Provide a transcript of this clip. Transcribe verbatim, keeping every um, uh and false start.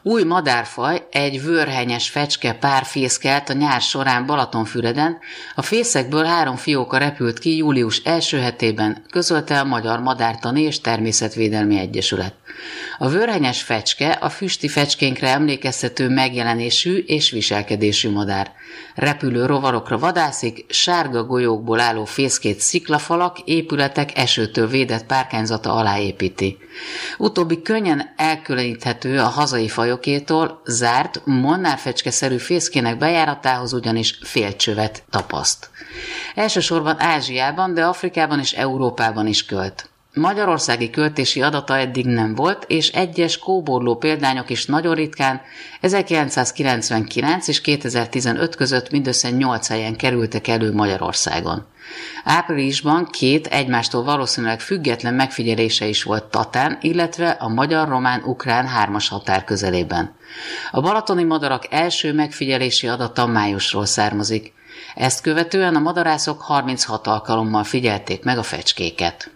Új madárfaj, egy vőrhenyes fecske pár fészkelt a nyár során Balatonfüreden, a fészekből három fióka repült ki július első hetében, közölte a Magyar Madártani és Természetvédelmi Egyesület. A vőrhenyes fecske a füsti fecskénkre emlékeztető megjelenésű és viselkedésű madár. Repülő rovarokra vadászik, sárga golyókból álló fészkét sziklafalak, épületek esőtől védett párkányzata alá építi. Utóbbi könnyen elkülöníthető a hazai fajokétól, zárt, molnárfecske-szerű fészkének bejáratához ugyanis félcsövet tapaszt. Elsősorban Ázsiában, de Afrikában és Európában is költ. Magyarországi költési adata eddig nem volt, és egyes kóborló példányok is nagyon ritkán ezerkilencszázkilencvenkilenc és kétezer-tizenöt között mindössze nyolc helyen kerültek elő Magyarországon. Áprilisban két egymástól valószínűleg független megfigyelése is volt Tatán, illetve a magyar-román-ukrán hármas határ közelében. A balatoni madarak első megfigyelési adata májusról származik. Ezt követően a madarászok harminchat alkalommal figyelték meg a fecskéket.